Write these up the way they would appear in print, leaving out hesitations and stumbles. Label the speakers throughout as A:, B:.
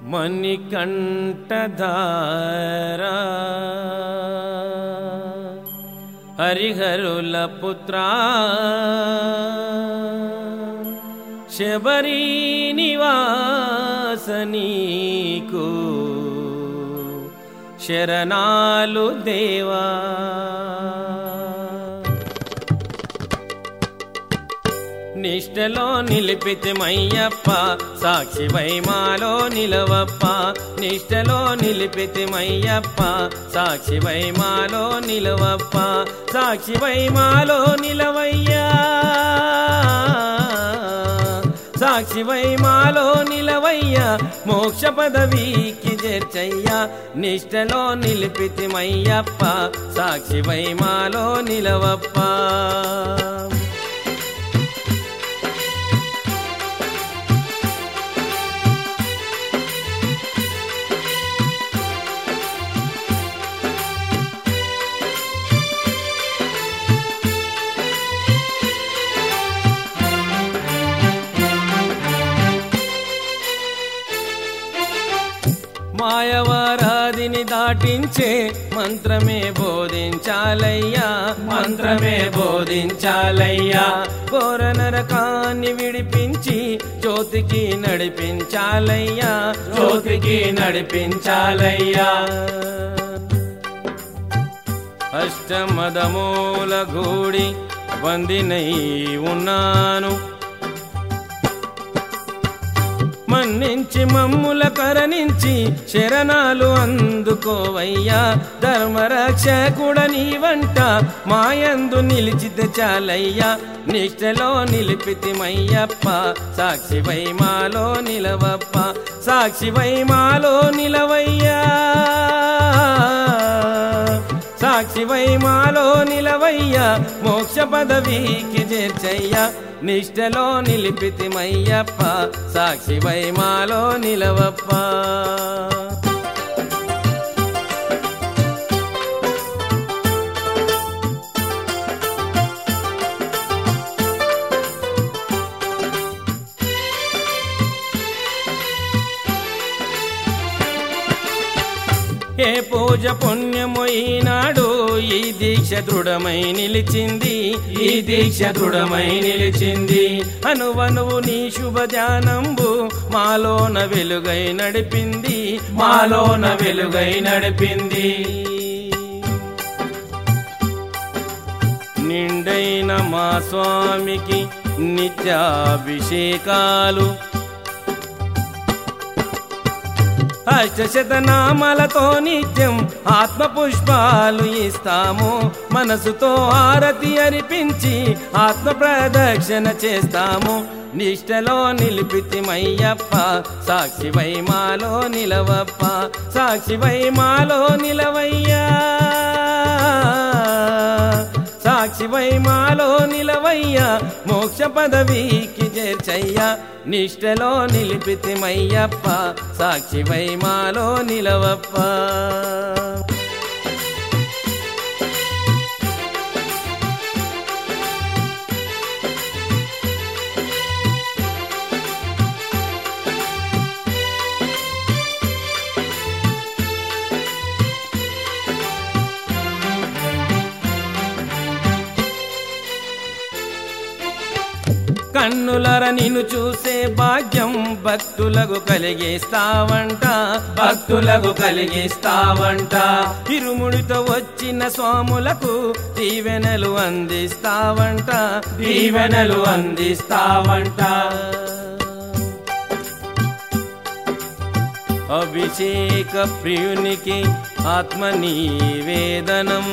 A: మణికంఠధారా హరిహరుల పుత్రా శబరి నివాస నీకు శరణాలు దేవా. నిష్టలో నిలిపితిమయ్యప్ప సాక్షివై మాలో నిలవప్ప. నిష్టలో నిలిపితిమయ్యప్ప సాక్షివై మాలో నిలవప్ప. సాక్షివై మాలో నిలవయ్యా, సాక్షివై మాలో నిలవయ్యా, మోక్ష పదవికి చేర్చయ్యా. నిష్టలో నిలిపితిమయ్యప్ప సాక్షివై మాలో నిలవప్ప. మాయవారాదిని దాటించే మంత్రమే బోధించాలయ్యా, మంత్రమే బోధించాలయ్యా. ఘోర నరకాన్ని విడిపించి జ్యోతికి నడిపించాలయ్యా, జ్యోతికి నడిపించాలయ్యా. అష్టమదమూల గూడి వందినై ఉన్నాను, మన్నించి మమ్ముల కరణించి శరణాలు అందుకోవయ్యా. ధర్మరక్షకుడ నీ వంట మాయందు నిలిచితే చాలయ్యా. నిష్టలో నిలిపితిమయ్యప్ప సాక్షివై మాలో నిలవప్ప. సాక్షివై మాలో నిలవయ్యా, సాక్షివై మాలో నిలవయ్యా, మోక్ష పదవికి చేర్చయ్యా. నిష్టలో నిలిపితిమయ్యప్ప సాక్షివై మాలో నిలవప్ప. ఏ పూజ పుణ్యము ఈనాడు ఈ దీక్ష దృఢమై నిలిచింది, ఈ దీక్ష దృఢమై నిలిచింది. అనువనువు నీ శుభ ధ్యానంబు మాలోన వెలుగై నడిపింది, మాలోన వెలుగై నడిపింది. నిండైన మా స్వామికి నిత్యాభిషేకాలు, అష్టశతనామాలతో నిత్యం ఆత్మ పుష్పాలు ఇస్తాము. మనసుతో హారతి అర్పించి ఆత్మ ప్రదక్షిణ చేస్తాము. నిష్టలో నిలిపితిమయ్యప్ప సాక్షివై మాలో నిలవప్ప. సాక్షివై మాలో నిలవయ్యా, సాక్షివై మాలో నిలవయ్యా, మోక్ష పదవికి చేర్చయ్యా. నిష్టలో నిలిపితిమయ్యప్ప సాక్షివై మాలో నిలవప్ప. కన్నులర నిన్ను చూసే భాగ్యం భక్తులకు కలిగిస్తావంట, భక్తులకు కలిగిస్తావంట. ఇరుముడితో వచ్చిన స్వాములకు దీవెనలు అందిస్తావంట, దీవెనలు అందిస్తావంట. అభిషేక ప్రియునికి ఆత్మ నివేదనం,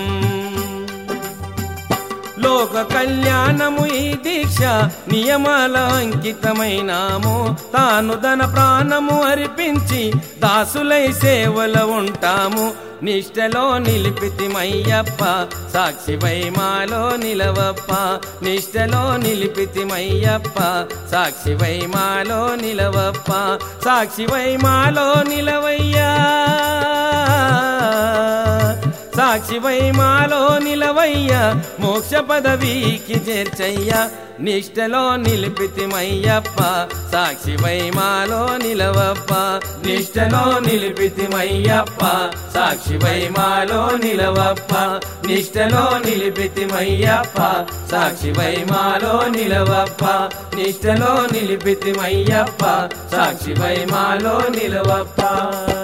A: లోక కళ్యాణము ఈ దీక్ష నియమాల అంకితమైనాము. తాను ధన ప్రాణము అర్పించి దాసులై సేవల ఉంటాము. నిష్టలో నిలిపితిమయ్యప్ప సాక్షివై మాలో నిలవప్ప. నిష్టలో నిలిపితిమయ్యప్ప సాక్షివై మాలో నిలవప్ప. సాక్షివై మాలో నిలవయ్యా, సాక్షివై మాలో నిలవయ్యా మోక్ష పదవికి చేర్చయ్యా నిష్టలో నిలిపితిమయ్యప్ప సాక్షివై మాలో నిలవప్ప నిష్టలో నిలిపితిమయ్యప్ప సాక్షివై మాలో నిలవప్ప నిష్టలో నిలిపితిమయ్యప్ప సాక్షివై మాలో నిలవప్ప నిష్టలో నిలిపితిమయ్యప్ప సాక్షివై మాలో నిలవప్ప